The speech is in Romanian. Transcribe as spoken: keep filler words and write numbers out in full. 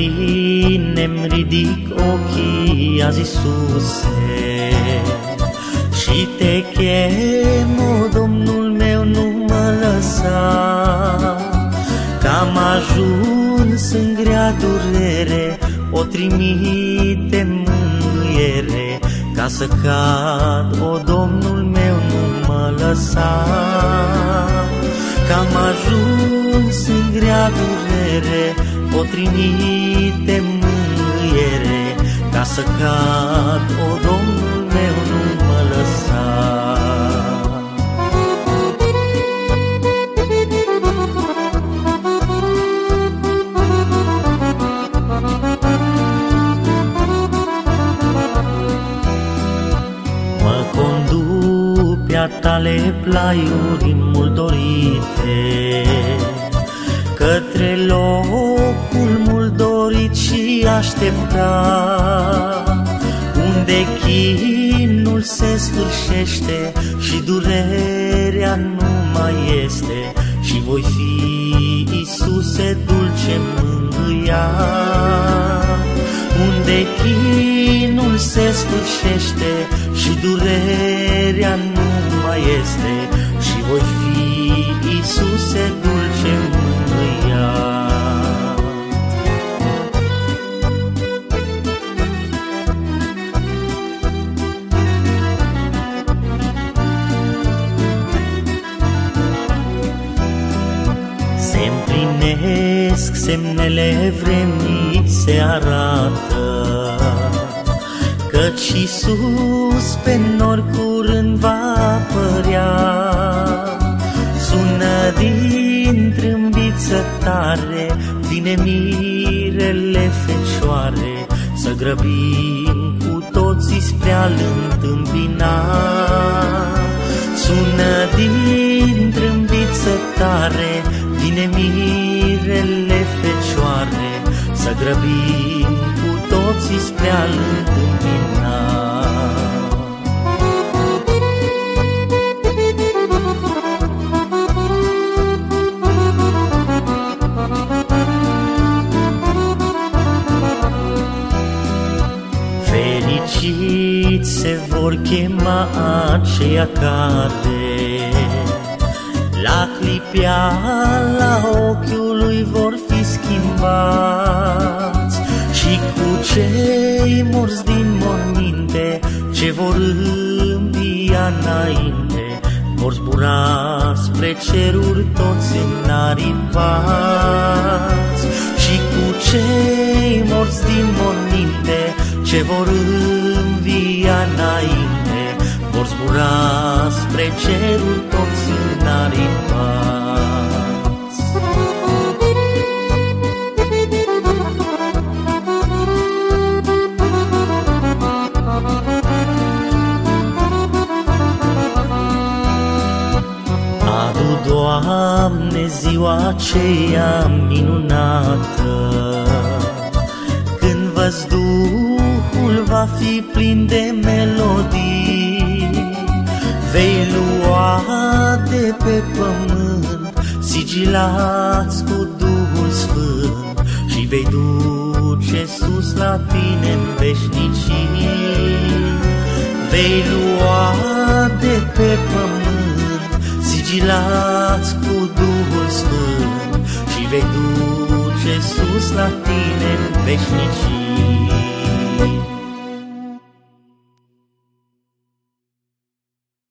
tine-mi ridic ochii azi, Iisuse, și te chem, o Domnul meu, nu mă lăsa, că am ajuns în grea durere, o trimite mângâiere, ca să cad, o Domnul meu, nu mă lăsa, că am ajuns în grea durere, o trimite mângâiere, ca să cad, o Domnul meu, nu mă lăsa. Mă conduc pe-a tale plaiuri mult dorite, către locul mult dorit și așteptat, unde chinul se sfârșește și durerea nu mai este, și voi fi, Iisuse, dulce mângâiat, unde chinul se sfârșește și durerea nu mai este, și voi fi, Iisuse, dulce mângâiat. Se împlinesc semnele vremii, se arată, căci Iisus pe nori curând va apărea. Sună din trâmbiță tare, vine mirele Fecioare, să grăbim cu toții spre a-L întâmpina. Sună din trâmbiță tare, vine mirele Fecioare, să grăbim cu toții spre a-L întâmpina. Fericiți se vor chema aceia care la clipeala ochiului vor fi schimbați, și cu cei morți din morminte ce vor învia înainte, vor zbura spre ceruri toți înaripați, și cu cei morți din morminte ce vor învia înainte, vor zbura spre ceruri toți înaripați. Adu, Doamne, ziua aceea minunată, când văzduhul va fi plin de melodii, vei lua de pe pământ sigilați cu Duhul Sfânt, și vei duce sus la tine în veșnicii. Vei lua de pe pământ sigilați cu Duhul Sfânt, și vei duce sus la tine în veșnicii.